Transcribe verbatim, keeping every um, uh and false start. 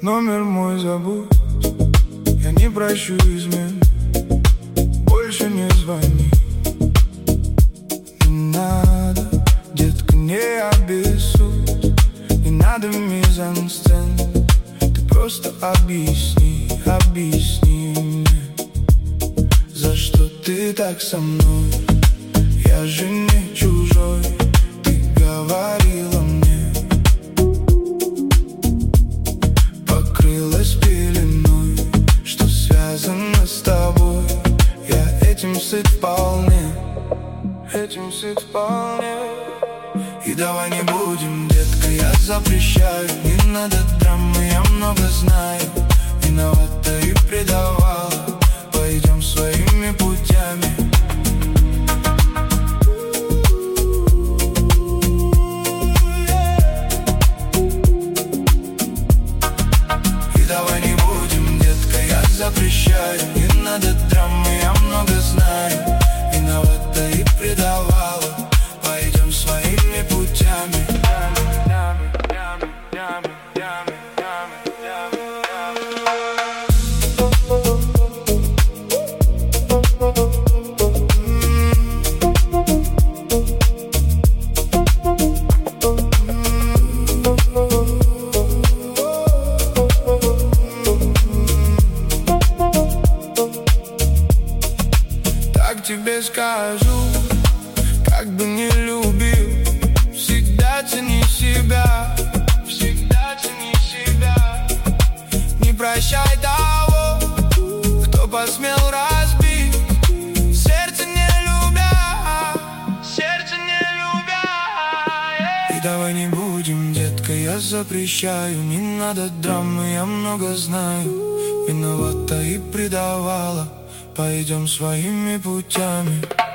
Номер мой забудь, я не прощу измен. Больше не звони. Не надо, детка, не обессудь. Не надо мизансцен. Ты просто объясни, объясни мне, за что ты так со мной. Я же не чужой, ты говорила мне. Покрылась пеленой, что связано с тобой. Я этим сыт вполне, этим сыт вполне. И давай не будем, детка, я запрещаю. Не надо драмы, я много знаю. Виновата и предавала, пойдем своими путями. И давай не будем, детка, я запрещаю. Не надо драмы, я много знаю. Виновата и предавала, пойдем своими путями. Так тебе скажу, как бы не любил, всегда цени себя, всегда цени себя. Не прощай того, кто посмел разбить сердце, не любя, сердце не любя. Yeah. И давай не будем, детка, я запрещаю. Не надо драмы, я много знаю. Виновата и предавала, пойдем своими путями.